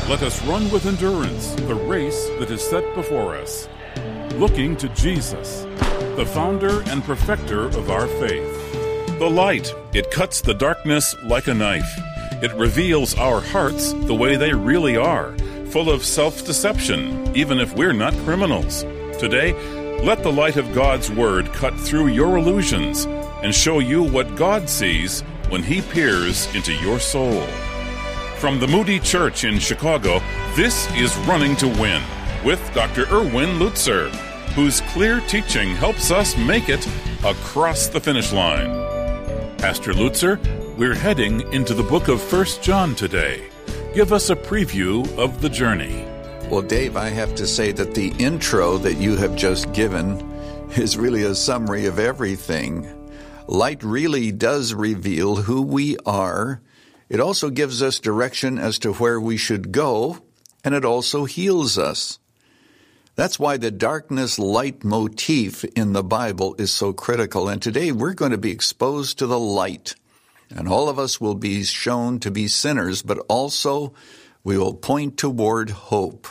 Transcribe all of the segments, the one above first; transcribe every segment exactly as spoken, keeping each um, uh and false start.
Let us run with endurance the race that is set before us, looking to Jesus, the founder and perfecter of our faith. The light, it cuts the darkness like a knife. It reveals our hearts the way they really are, full of self-deception, even if we're not criminals. Today, let the light of God's Word cut through your illusions and show you what God sees when He peers into your soul. From the Moody Church in Chicago, this is Running to Win with Doctor Erwin Lutzer, whose clear teaching helps us make it across the finish line. Pastor Lutzer, we're heading into the book of First John today. Give us a preview of the journey. Well, Dave, I have to say that the intro that you have just given is really a summary of everything. Light really does reveal who we are. It also gives us direction as to where we should go, and it also heals us. That's why the darkness-light motif in the Bible is so critical. And today we're going to be exposed to the light. And all of us will be shown to be sinners, but also we will point toward hope.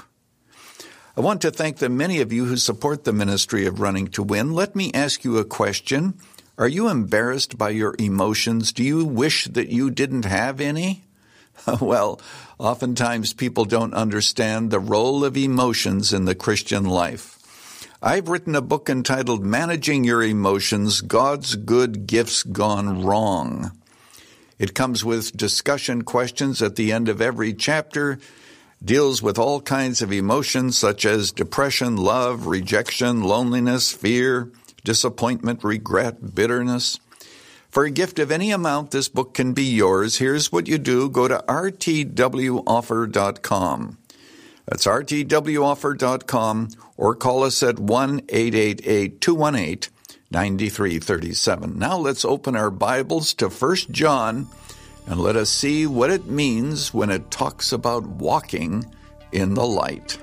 I want to thank the many of you who support the ministry of Running to Win. Let me ask you a question. Are you embarrassed by your emotions? Do you wish that you didn't have any? Well, oftentimes people don't understand the role of emotions in the Christian life. I've written a book entitled Managing Your Emotions, God's Good Gifts Gone Wrong. It comes with discussion questions at the end of every chapter, deals with all kinds of emotions such as depression, love, rejection, loneliness, fear, disappointment, regret, bitterness. For a gift of any amount, this book can be yours. Here's what you do. Go to r t w offer dot com. That's r t w offer dot com, or call us at one eight eight eight, two one eight, nine three three seven. Now let's open our Bibles to First John and let us see what it means when it talks about walking in the light.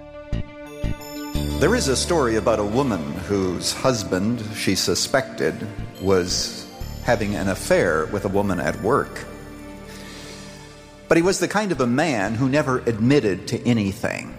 There is a story about a woman whose husband, she suspected, was having an affair with a woman at work. But he was the kind of a man who never admitted to anything.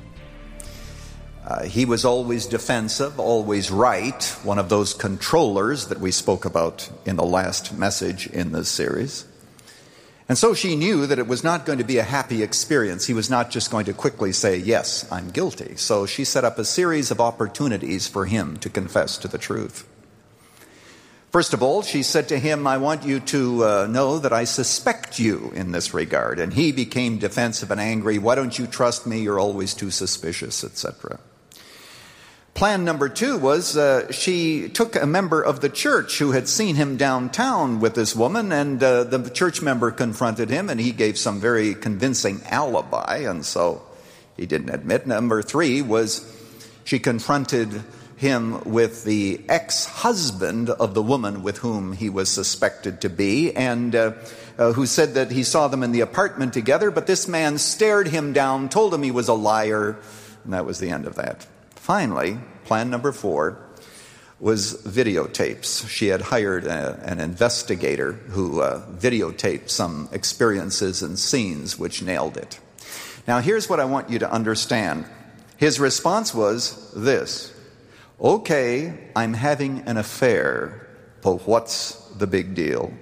Uh, he was always defensive, always right, one of those controllers that we spoke about in the last message in this series. And so she knew that it was not going to be a happy experience. He was not just going to quickly say, yes, I'm guilty. So she set up a series of opportunities for him to confess to the truth. First of all, she said to him, I want you to uh, know that I suspect you in this regard. And he became defensive and angry. Why don't you trust me? You're always too suspicious, et cetera. Plan number two was uh, she took a member of the church who had seen him downtown with this woman, and uh, the church member confronted him, and he gave some very convincing alibi, and so he didn't admit. Number three was she confronted him with the ex-husband of the woman with whom he was suspected to be, and uh, uh, who said that he saw them in the apartment together, but this man stared him down, told him he was a liar, and that was the end of that. Finally, plan number four was videotapes. She had hired a, an investigator who uh, videotaped some experiences and scenes which nailed it. Now, here's what I want you to understand. His response was this: okay, I'm having an affair, but what's the big deal?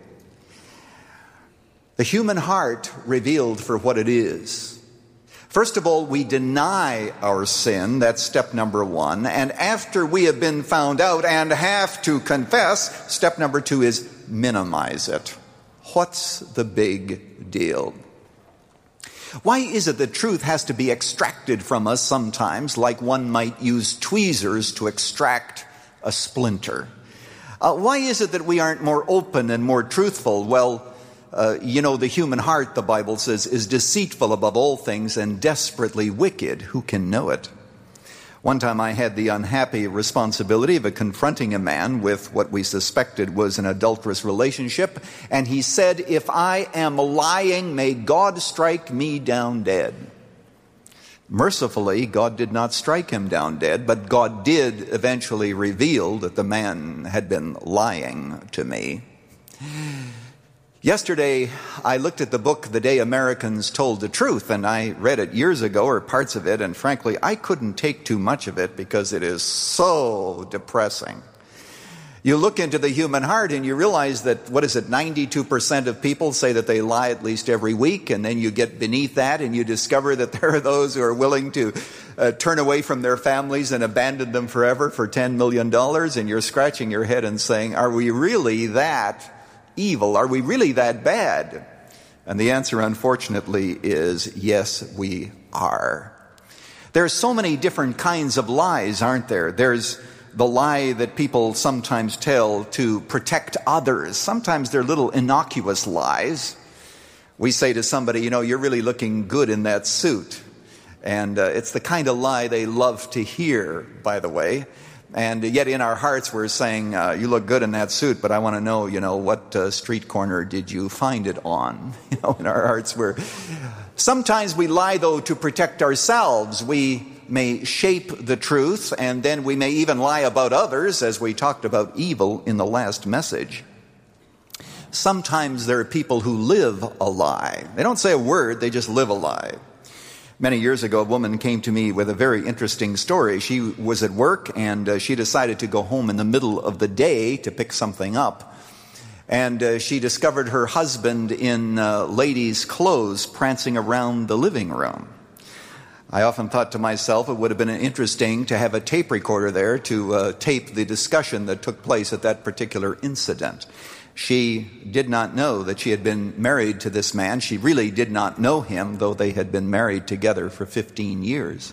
The human heart revealed for what it is. First of all, we deny our sin. That's step number one. And after we have been found out and have to confess, step number two is minimize it. What's the big deal? Why is it that truth has to be extracted from us sometimes, like one might use tweezers to extract a splinter? Uh, why is it that we aren't more open and more truthful? Well, Uh, you know, the human heart, the Bible says, is deceitful above all things and desperately wicked. Who can know it? One time I had the unhappy responsibility of confronting a man with what we suspected was an adulterous relationship, and he said, if I am lying, may God strike me down dead. Mercifully, God did not strike him down dead, but God did eventually reveal that the man had been lying to me. Yesterday, I looked at the book, The Day Americans Told the Truth, and I read it years ago, or parts of it, and frankly, I couldn't take too much of it because it is so depressing. You look into the human heart and you realize that, what is it, ninety-two percent of people say that they lie at least every week, and then you get beneath that and you discover that there are those who are willing to uh, turn away from their families and abandon them forever for ten million dollars, and you're scratching your head and saying, are we really that evil? Are we really that bad? And the answer, unfortunately, is yes, we are. There's so many different kinds of lies, aren't there? There's the lie that people sometimes tell to protect others. Sometimes they're little innocuous lies. We say to somebody, you know, you're really looking good in that suit. And uh, it's the kind of lie they love to hear, by the way. And yet in our hearts we're saying, uh, you look good in that suit, but I want to know, you know, what uh, street corner did you find it on? You know, in our hearts we're... Sometimes we lie, though, to protect ourselves. We may shape the truth, and then we may even lie about others, as we talked about evil in the last message. Sometimes there are people who live a lie. They don't say a word, they just live a lie. Many years ago, a woman came to me with a very interesting story. She was at work, and uh, she decided to go home in the middle of the day to pick something up. And uh, she discovered her husband in uh, ladies' clothes prancing around the living room. I often thought to myself it would have been interesting to have a tape recorder there to uh, tape the discussion that took place at that particular incident. She did not know that she had been married to this man. She really did not know him, though they had been married together for fifteen years.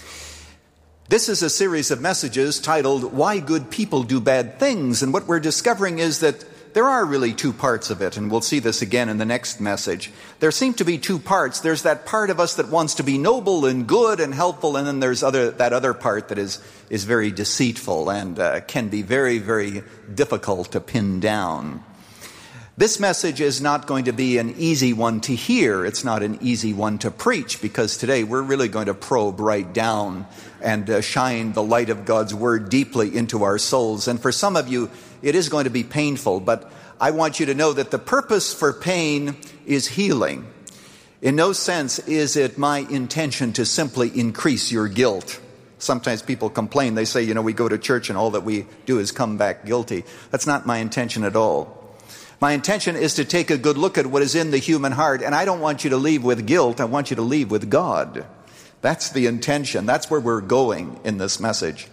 This is a series of messages titled, Why Good People Do Bad Things. And what we're discovering is that there are really two parts of it, and we'll see this again in the next message. There seem to be two parts. There's that part of us that wants to be noble and good and helpful, and then there's other that other part that is, is very deceitful and uh, can be very, very difficult to pin down. This message is not going to be an easy one to hear. It's not an easy one to preach, because today we're really going to probe right down and uh, shine the light of God's Word deeply into our souls. And for some of you, it is going to be painful, but I want you to know that the purpose for pain is healing. In no sense is it my intention to simply increase your guilt. Sometimes people complain. They say, you know, we go to church and all that we do is come back guilty. That's not my intention at all. My intention is to take a good look at what is in the human heart, and I don't want you to leave with guilt. I want you to leave with God. That's the intention. That's where we're going in this message.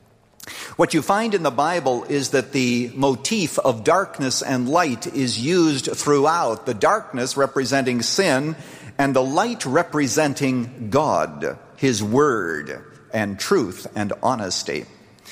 What you find in the Bible is that the motif of darkness and light is used throughout. The darkness representing sin, and the light representing God, His Word, and truth and honesty.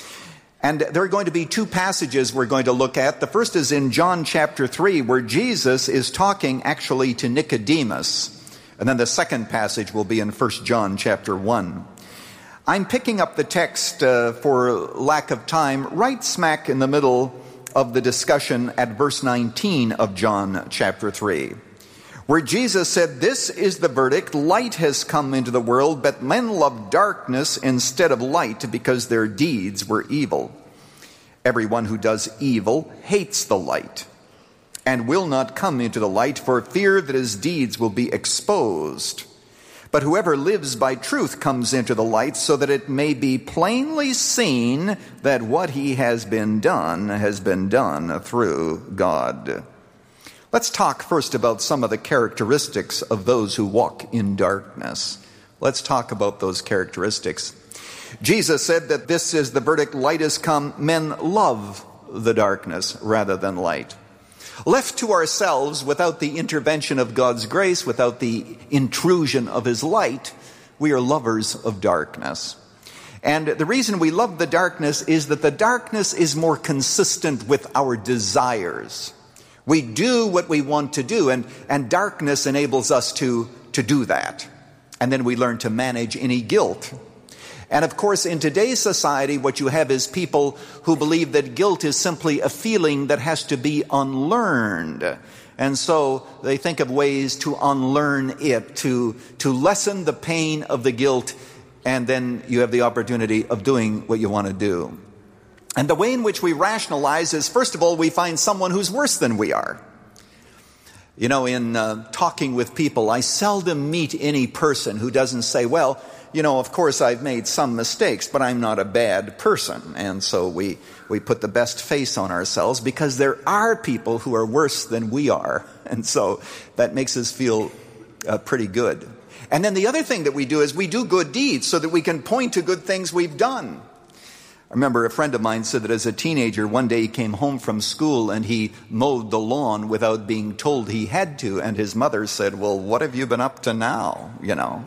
And there are going to be two passages we're going to look at. The first is in John chapter three, where Jesus is talking actually to Nicodemus. And then the second passage will be in First John chapter one. I'm picking up the text uh, for lack of time right smack in the middle of the discussion at verse nineteen of John chapter three, where Jesus said, "This is the verdict, light has come into the world, but men loved darkness instead of light because their deeds were evil. Everyone who does evil hates the light and will not come into the light for fear that his deeds will be exposed. But whoever lives by truth comes into the light so that it may be plainly seen that what he has been done has been done through God." Let's talk first about some of the characteristics of those who walk in darkness. Let's talk about those characteristics. Jesus said that this is the verdict, light has come. Men love the darkness rather than light. Left to ourselves, without the intervention of God's grace, without the intrusion of His light, we are lovers of darkness. And the reason we love the darkness is that the darkness is more consistent with our desires. We do what we want to do, and, and darkness enables us to, to do that. And then we learn to manage any guilt. And of course, in today's society, what you have is people who believe that guilt is simply a feeling that has to be unlearned. And so they think of ways to unlearn it, to, to lessen the pain of the guilt, and then you have the opportunity of doing what you want to do. And the way in which we rationalize is, first of all, we find someone who's worse than we are. You know, in uh, talking with people, I seldom meet any person who doesn't say, well, you know, of course I've made some mistakes, but I'm not a bad person. And so we, we put the best face on ourselves because there are people who are worse than we are. And so that makes us feel uh, pretty good. And then the other thing that we do is we do good deeds so that we can point to good things we've done. I remember a friend of mine said that as a teenager, one day he came home from school and he mowed the lawn without being told he had to. And his mother said, well, what have you been up to now? You know.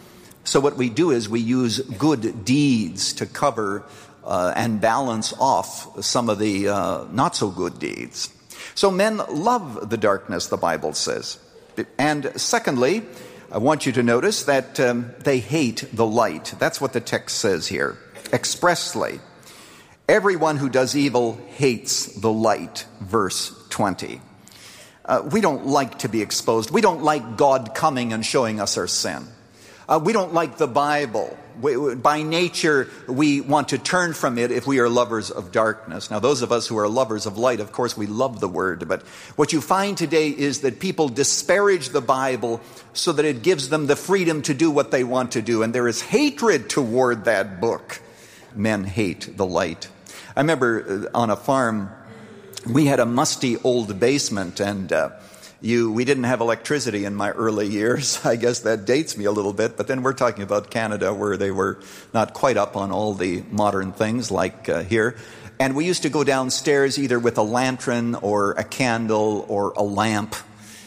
So what we do is we use good deeds to cover uh, and balance off some of the uh, not so good deeds. So men love the darkness, the Bible says. And secondly, I want you to notice that um, they hate the light. That's what the text says here, expressly. Everyone who does evil hates the light, verse twenty. Uh, we don't like to be exposed. We don't like God coming and showing us our sin. Uh, we don't like the Bible. We, by nature, we want to turn from it if we are lovers of darkness. Now, those of us who are lovers of light, of course, we love the Word. But what you find today is that people disparage the Bible so that it gives them the freedom to do what they want to do. And there is hatred toward that book. Men hate the light. I remember on a farm, we had a musty old basement, and uh, You, we didn't have electricity in my early years. I guess that dates me a little bit. But then we're talking about Canada, where they were not quite up on all the modern things like uh, here. And we used to go downstairs either with a lantern or a candle or a lamp.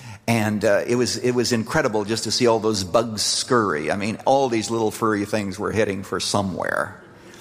And uh, it was it was incredible just to see all those bugs scurry. I mean, all these little furry things were heading for somewhere.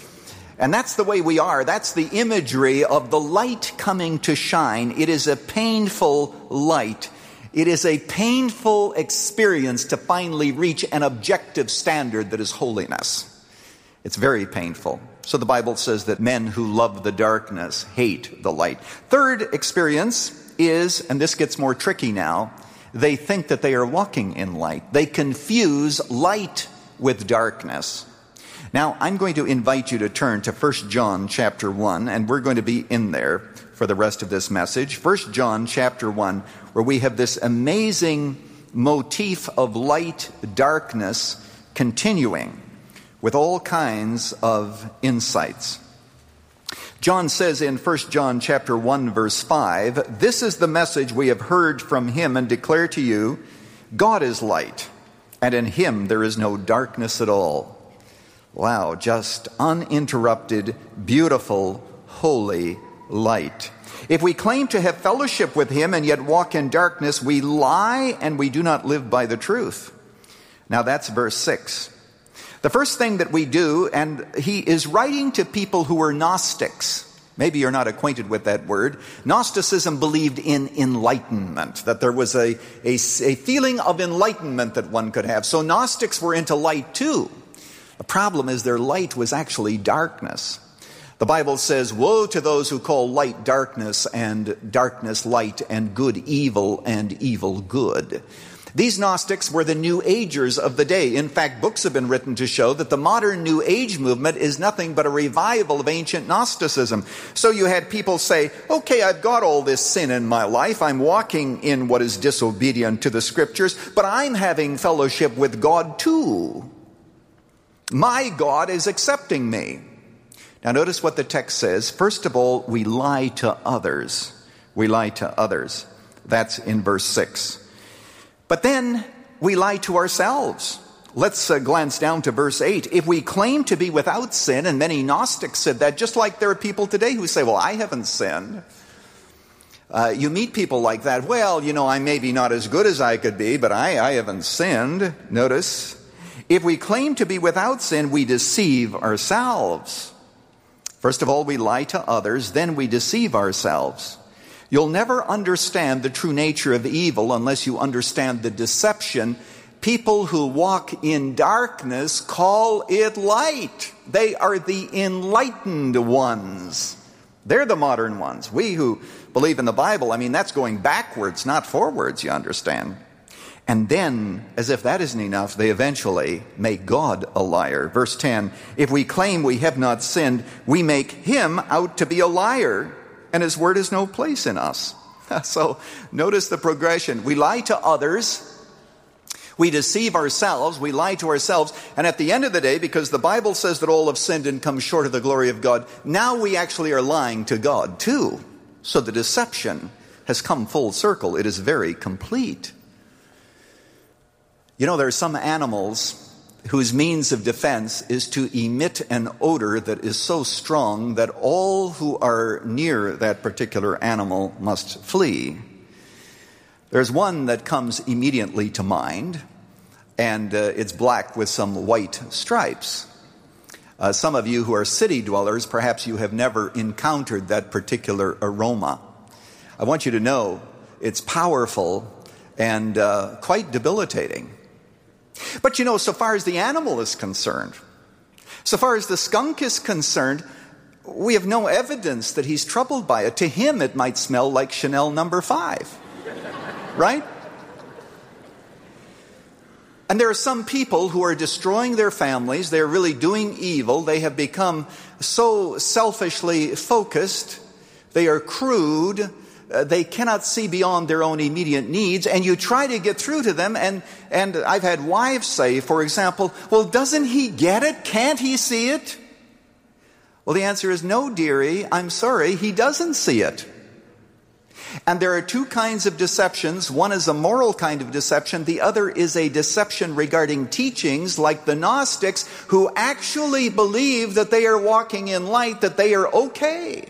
And that's the way we are. That's the imagery of the light coming to shine. It is a painful light. It is a painful experience to finally reach an objective standard that is holiness. It's very painful. So the Bible says that men who love the darkness hate the light. Third experience is, and this gets more tricky now, they think that they are walking in light. They confuse light with darkness. Now, I'm going to invite you to turn to First John chapter one, and we're going to be in there for the rest of this message. First John chapter one, where we have this amazing motif of light, darkness, continuing with all kinds of insights. John says in First John chapter one, verse five, "This is the message we have heard from him and declare to you, God is light, and in him there is no darkness at all." Wow, just uninterrupted, beautiful, holy light. If we claim to have fellowship with him and yet walk in darkness, we lie and we do not live by the truth. Now that's verse six. The first thing that we do, and he is writing to people who were Gnostics. Maybe you're not acquainted with that word. Gnosticism believed in enlightenment, that there was a, a, a feeling of enlightenment that one could have. So Gnostics were into light too. The problem is their light was actually darkness. The Bible says, "Woe to those who call light darkness and darkness light and good evil and evil good." These Gnostics were the New Agers of the day. In fact, books have been written to show that the modern New Age movement is nothing but a revival of ancient Gnosticism. So you had people say, okay, I've got all this sin in my life. I'm walking in what is disobedient to the Scriptures, but I'm having fellowship with God too. My God is accepting me. Now notice what the text says. First of all, we lie to others. We lie to others. That's in verse six. But then we lie to ourselves. Let's uh, glance down to verse eight. If we claim to be without sin, and many Gnostics said that, just like there are people today who say, well, I haven't sinned. Uh, you meet people like that. Well, you know, I'm maybe not as good as I could be, but I, I haven't sinned. Notice, if we claim to be without sin, we deceive ourselves. First of all, we lie to others, then we deceive ourselves. You'll never understand the true nature of evil unless you understand the deception. People who walk in darkness call it light. They are the enlightened ones. They're the modern ones. We who believe in the Bible, I mean, that's going backwards, not forwards, you understand. And then, as if that isn't enough, they eventually make God a liar. Verse ten, if we claim we have not sinned, we make him out to be a liar, and his word has no place in us. So notice the progression. We lie to others. We deceive ourselves. We lie to ourselves. And at the end of the day, because the Bible says that all have sinned and come short of the glory of God, now we actually are lying to God too. So the deception has come full circle. It is very complete. You know, there are some animals whose means of defense is to emit an odor that is so strong that all who are near that particular animal must flee. There's one that comes immediately to mind, and uh, it's black with some white stripes. Uh, some of you who are city dwellers, perhaps you have never encountered that particular aroma. I want you to know it's powerful and uh, quite debilitating. But you know, so far as the animal is concerned, so far as the skunk is concerned, we have no evidence that he's troubled by it. To him, it might smell like Chanel number five, right? And there are some people who are destroying their families. They're really doing evil. They have become so selfishly focused. They are crude. Uh, they cannot see beyond their own immediate needs, and you try to get through to them, and, and I've had wives say, for example, well, doesn't he get it? Can't he see it? Well, the answer is no, dearie, I'm sorry, he doesn't see it. And there are two kinds of deceptions. One is a moral kind of deception. The other is a deception regarding teachings, like the Gnostics, who actually believe that they are walking in light, that they are okay.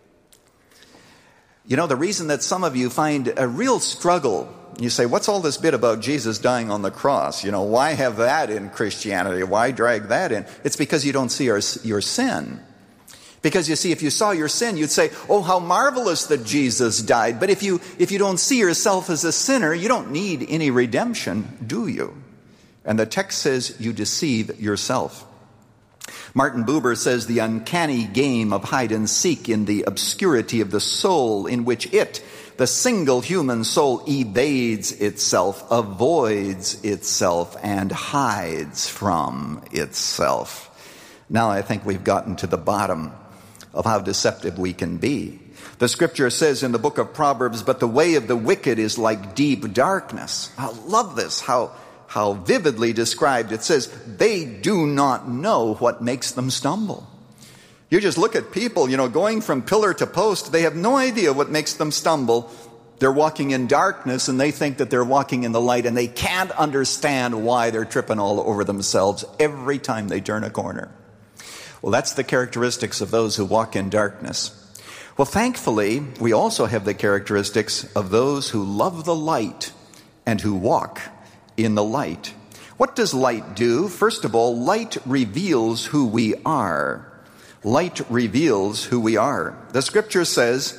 You know, the reason that some of you find a real struggle, you say, what's all this bit about Jesus dying on the cross? You know, why have that in Christianity? Why drag that in? It's because you don't see our, your sin. Because you see, if you saw your sin, you'd say, oh, how marvelous that Jesus died. But if you, if you don't see yourself as a sinner, you don't need any redemption, do you? And the text says you deceive yourself. Martin Buber says the uncanny game of hide and seek in the obscurity of the soul, in which it, the single human soul, evades itself, avoids itself, and hides from itself. Now I think we've gotten to the bottom of how deceptive we can be. The scripture says in the book of Proverbs, but the way of the wicked is like deep darkness. I love this, how How vividly described. It says, they do not know what makes them stumble. You just look at people, you know, going from pillar to post. They have no idea what makes them stumble. They're walking in darkness, and they think that they're walking in the light, and they can't understand why they're tripping all over themselves every time they turn a corner. Well, that's the characteristics of those who walk in darkness. Well, thankfully, we also have the characteristics of those who love the light and who walk in the light. What does light do? First of all, light reveals who we are. Light reveals who we are. The scripture says,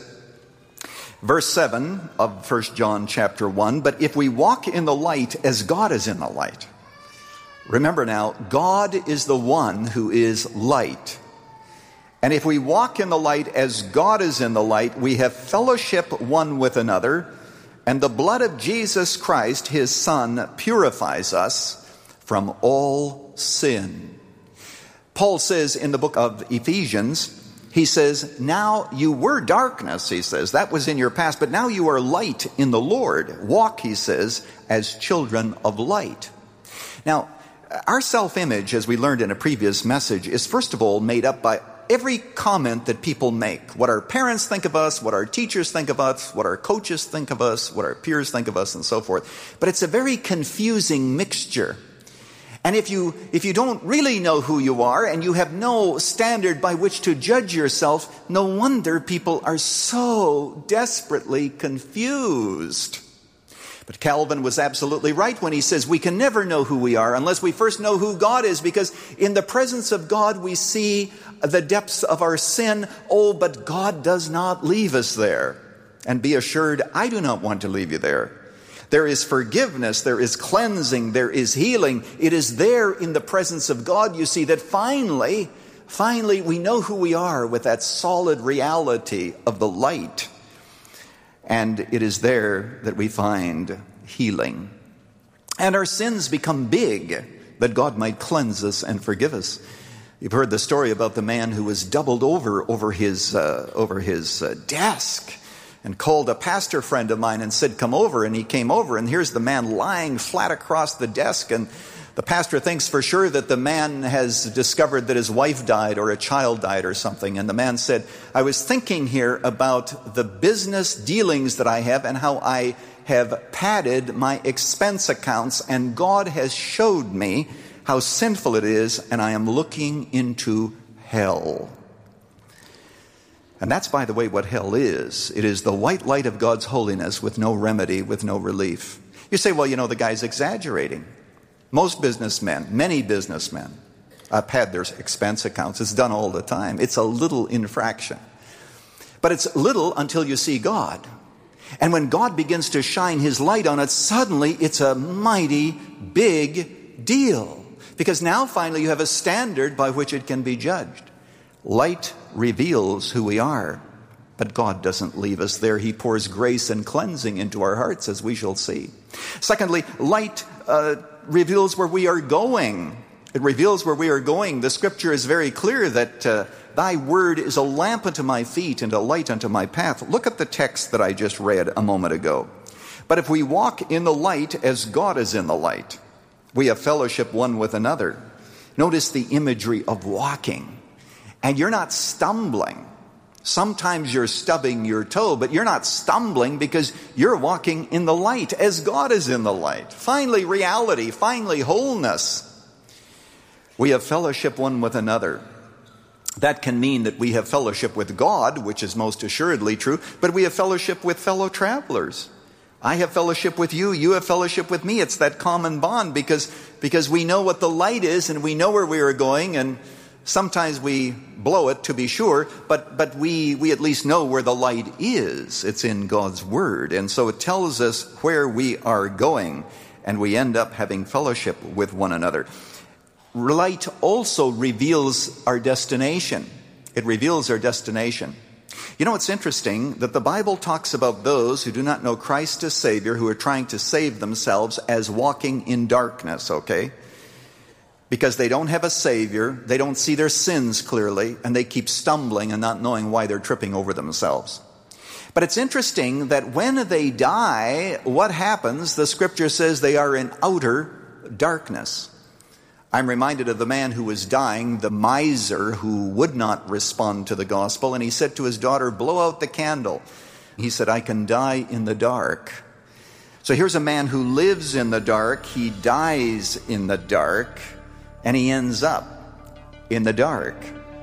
verse seven of First John chapter one, but if we walk in the light as God is in the light. Remember now, God is the one who is light. And if we walk in the light as God is in the light, we have fellowship one with another. And the blood of Jesus Christ, his Son, purifies us from all sin. Paul says in the book of Ephesians, he says, now you were darkness, he says. That was in your past, but now you are light in the Lord. Walk, he says, as children of light. Now, our self-image, as we learned in a previous message, is first of all made up by every comment that people make. What our parents think of us, what our teachers think of us, what our coaches think of us, what our peers think of us, and so forth. But it's a very confusing mixture. And if you if you don't really know who you are, and you have no standard by which to judge yourself, no wonder people are so desperately confused. But Calvin was absolutely right when he says we can never know who we are unless we first know who God is, because in the presence of God we see the depths of our sin. Oh, but God does not leave us there. And be assured, I do not want to leave you there. There is forgiveness, there is cleansing, there is healing. It is there in the presence of God, you see, that finally, finally we know who we are with that solid reality of the light. And it is there that we find healing. And our sins become big, that God might cleanse us and forgive us. You've heard the story about the man who was doubled over over his uh, over his uh, desk. and called a pastor friend of mine and said, come over. And he came over, and here's the man lying flat across the desk. And the pastor thinks for sure that the man has discovered that his wife died or a child died or something. And the man said, I was thinking here about the business dealings that I have and how I have padded my expense accounts, and God has showed me how sinful it is, and I am looking into hell. And that's, by the way, what hell is. It is the white light of God's holiness with no remedy, with no relief. You say, well, you know, the guy's exaggerating. Most businessmen, many businessmen, uh, pad their expense accounts. It's done all the time. It's a little infraction. But it's little until you see God. And when God begins to shine his light on it, suddenly it's a mighty big deal. Because now finally you have a standard by which it can be judged. Light reveals who we are, but God doesn't leave us there. He pours grace and cleansing into our hearts, as we shall see. Secondly, light uh, reveals where we are going. It reveals where we are going. The scripture is very clear that uh, thy word is a lamp unto my feet and a light unto my path. Look at the text that I just read a moment ago. But if we walk in the light as God is in the light, we have fellowship one with another. Notice the imagery of walking. And you're not stumbling. Sometimes you're stubbing your toe, but you're not stumbling because you're walking in the light as God is in the light. Finally, reality. Finally, wholeness. We have fellowship one with another. That can mean that we have fellowship with God, which is most assuredly true, but we have fellowship with fellow travelers. I have fellowship with you, you have fellowship with me. It's that common bond because, because we know what the light is and we know where we are going, and sometimes we blow it, to be sure, but, but we, we at least know where the light is. It's in God's Word. And so it tells us where we are going, and we end up having fellowship with one another. Light also reveals our destination. It reveals our destination. You know, it's interesting that the Bible talks about those who do not know Christ as Savior, who are trying to save themselves, as walking in darkness, okay? Because they don't have a Savior, they don't see their sins clearly, and they keep stumbling and not knowing why they're tripping over themselves. But it's interesting that when they die, what happens? The scripture says they are in outer darkness. I'm reminded of the man who was dying, the miser who would not respond to the gospel, and he said to his daughter, blow out the candle. He said, I can die in the dark. So here's a man who lives in the dark, he dies in the dark, and he ends up in the dark.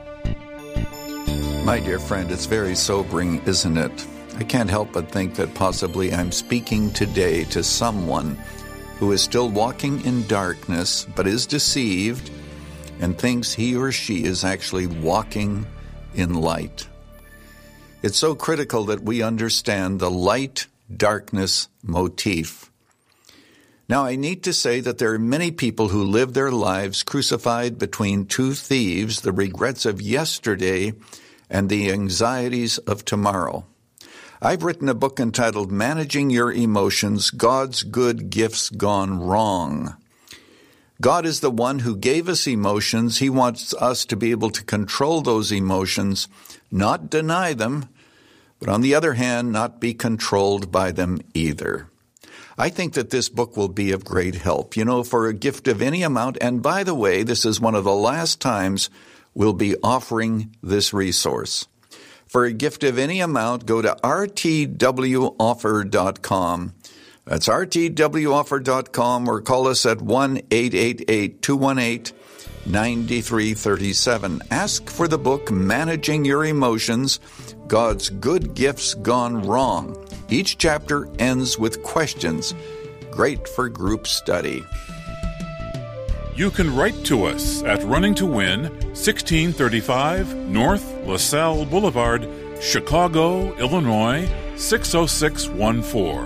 My dear friend, it's very sobering, isn't it? I can't help but think that possibly I'm speaking today to someone who is still walking in darkness, but is deceived and thinks he or she is actually walking in light. It's so critical that we understand the light-darkness motif. Now, I need to say that there are many people who live their lives crucified between two thieves, the regrets of yesterday and the anxieties of tomorrow. I've written a book entitled Managing Your Emotions, God's Good Gifts Gone Wrong. God is the one who gave us emotions. He wants us to be able to control those emotions, not deny them, but on the other hand, not be controlled by them either. I think that this book will be of great help. You know, for a gift of any amount, and by the way, this is one of the last times we'll be offering this resource. For a gift of any amount, go to r t w offer dot com. That's r t w offer dot com, or call us at one eight eight eight, two one eight, nine three three seven. Ask for the book Managing Your Emotions, God's Good Gifts Gone Wrong. Each chapter ends with questions. Great for group study. You can write to us at Running to Win, sixteen thirty-five North LaSalle Boulevard, Chicago, Illinois, six oh six one four.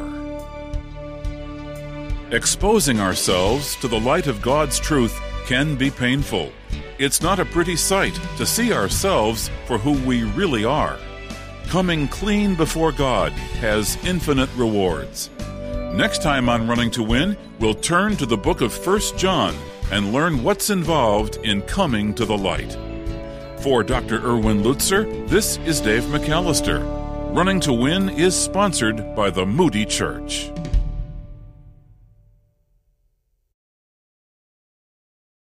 Exposing ourselves to the light of God's truth can be painful. It's not a pretty sight to see ourselves for who we really are. Coming clean before God has infinite rewards. Next time on Running to Win, we'll turn to the book of First John and learn what's involved in coming to the light. For Doctor Erwin Lutzer, this is Dave McAllister. Running to Win is sponsored by the Moody Church.